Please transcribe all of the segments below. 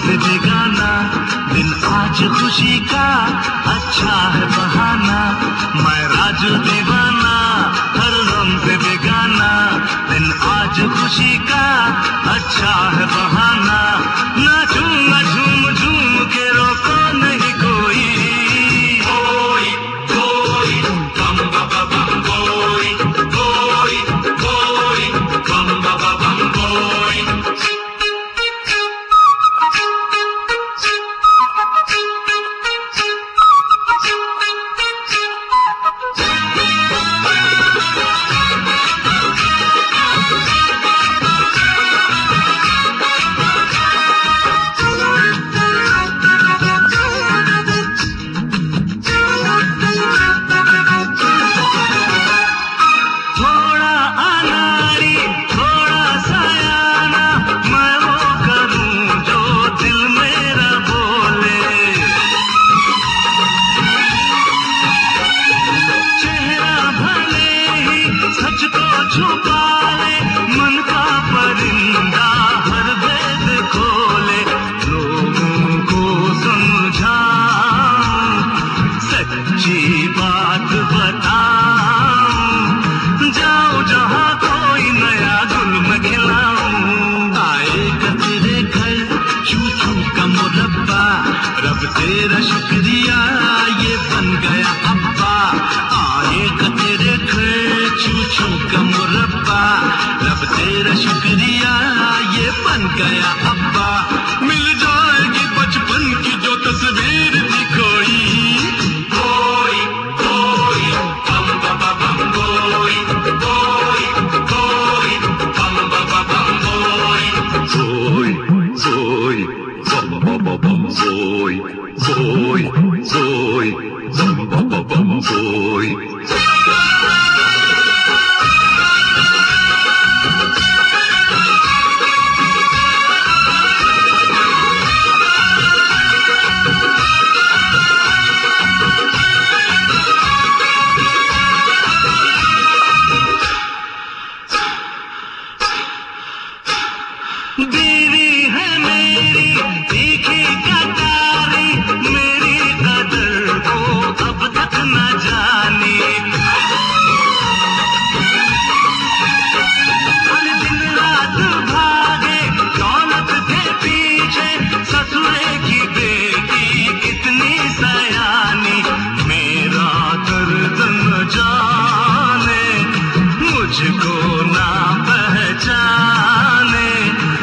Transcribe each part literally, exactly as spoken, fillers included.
से बेगाना, दिन आज खुशी का अच्छा है बहाना। मैं राजू दीवाना, हर दम से बेगाना, दिन आज खुशी का अच्छा है बहाना। नाचूंगा झूम झूम के, रोको नहीं कोई। कोई कोई बम बाबा बम कोई, कोई कोई बम बाबा बम कोई। रब तेरा शुक्रिया ये बन गया अब्बा, आएगा तेरे घर छू छू का मुरब्बा। रब तेरा शुक्रिया ये बन गया अब्बा, मिल जाएगी बचपन की जो तस्वीर थी कोई। कोई कोई बम बाबा बम कोई, कोई कोई बम बाबा बम कोई। कोई कोई bum bum bum bum boy, boy, boy, bum bum bum bum boy. बीवी है मेरी तीखी कटारी, मेरी कदर को अब तक न जानी। हर दिन रात भागे दौलत के पीछे, ससुरे की बेटी कितनी सयानी। मेरा दर्द न जाने, मुझको ना पहचाने,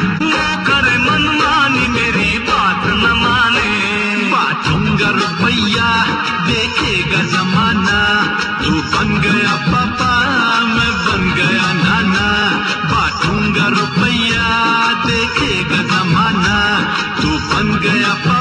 मेरी बात न माने। बांटूंगा रुपया देखेगा जमाना, तू बन गया पापा मैं बन गया नाना। बांटूंगा रुपया देखेगा जमाना, तू बन गया पापा